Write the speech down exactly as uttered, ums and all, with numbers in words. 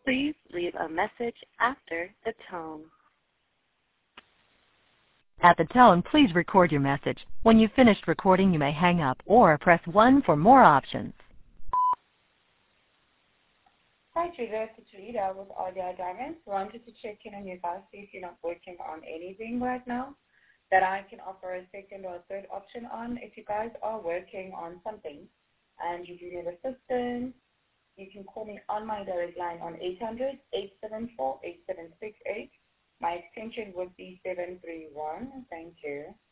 Please leave a message after the tone. At the tone, please record your message. When you've finished recording, you may hang up or press one for more options. Hi, Julia. It's Rita with R D I Diamonds. Wanted to check in on you guys, see if you're not working on anything right now that I can offer a second or a third option on. If you guys are working on something and you do need assistance, you can call me on my direct line on eight hundred, eight seven four, eight seven six eight. My extension would be seven three one. Thank you.